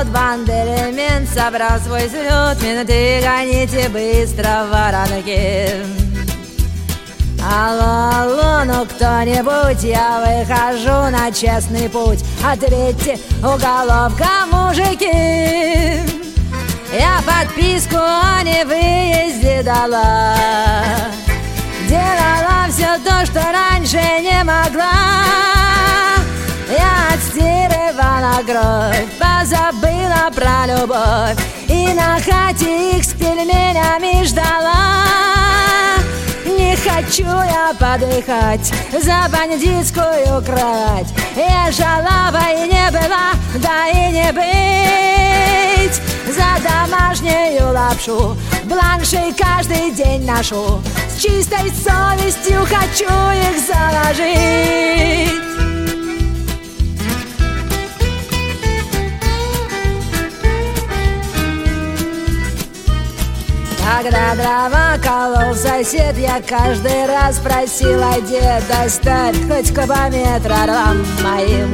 банды элемент, собрал свой взлет. Минуты гоните быстро, воронки. Алло, алло, ну кто-нибудь, я выхожу на честный путь. Ответьте, уголовка, мужики. Я подписку о невыезде дала. Делала все то, что раньше не могла. Я отстирывала кровь, позабыла про любовь. И на хате их с пельменями ждала. Не хочу я подыхать за бандитскую кровать. Я шалава и не была, да и не быть. За домашнюю лапшу бланши каждый день ношу. С чистой совестью хочу их заложить. Когда дрова колол сосед, я каждый раз просила деда: доставь хоть кубометр орлам моим.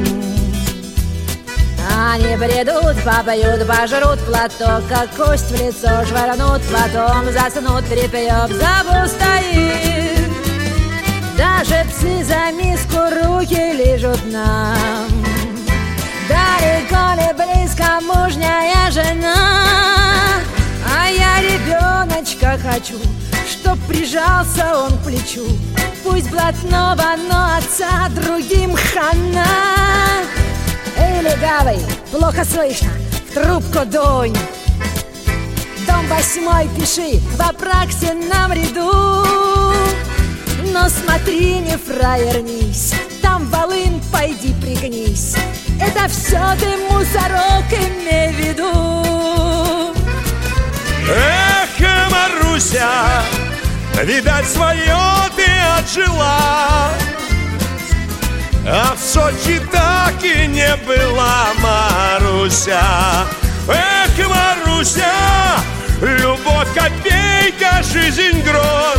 Они придут, попьют, пожрут платок, как кость в лицо швырнут, потом заснут, тряпьем забу стоит. Даже псы за миску руки лижут нам. Далеко ли близко мужняя жена, а я ребеночка хочу, чтоб прижался он к плечу. Пусть блатного, но отца другим хана. Эй, легавый, плохо слышно, в трубку дунь. Дом 8 пиши, в апраксином ряду. Но смотри, не фраернись, там волын, пойди пригнись. Это все ты, мусорок, имей в виду. Эх, Маруся, видать, свое ты отжила, а в Сочи так и не была, Маруся. Эх, Маруся, любовь копейка, жизнь грош.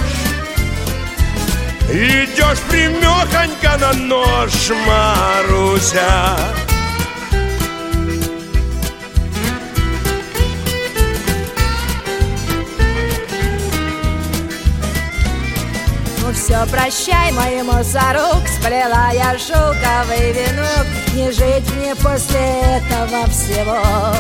Идешь примехонько на нож, Маруся. Ну все, прощай, мой мусорок, сплела я шелковый венок. Не жить мне после этого всего.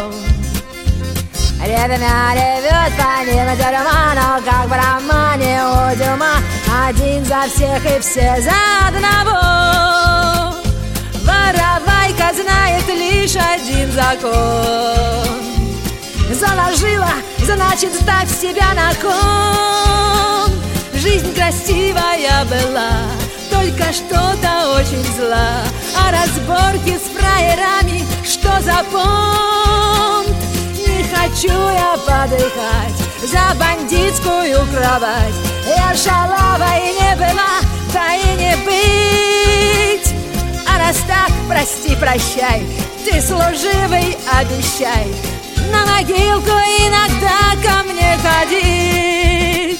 Ревня ревет помимо тюрьма, но как в романе у Дюма. Один за всех и все за одного. Воровайка знает лишь один закон. Заложила, значит, ставь себя на кон. Жизнь красивая была, только что-то очень зла. А разборки с фраерами, что за понт? Не хочу я подыхать за бандитскую кровать. Я шалава и не была, да и не быть. А раз так, прости, прощай, ты служивый, обещай на могилку иногда ко мне ходить.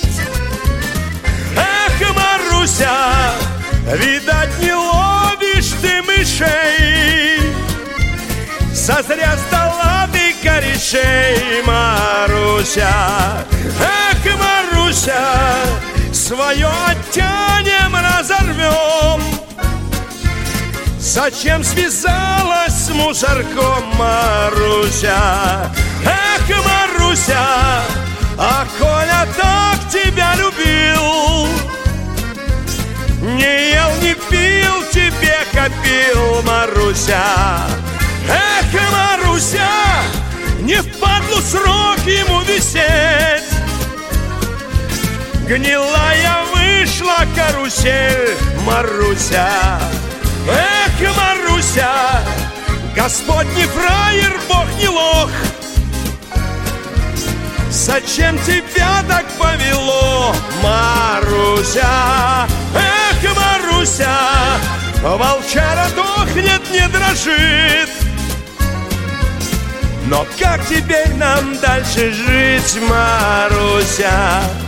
Эх, Маруся, видать, не ловишь ты мышей. Созря стала ты корешей, Маруся. Эх, Маруся, свое оттянем, разорвем. Зачем связалась с мусорком, Маруся? Эх, Маруся, а Коля так тебя любил, не ел, не пил, тебе копил, Маруся. Эх, Маруся, не впадлу срок ему висеть. Гнилая вышла карусель, Маруся. Эх, Маруся, Господь не фраер, Бог не лох. Зачем тебя так повело, Маруся? Эх, Маруся, волчара дохнет, не дрожит. Но как теперь нам дальше жить, Маруся?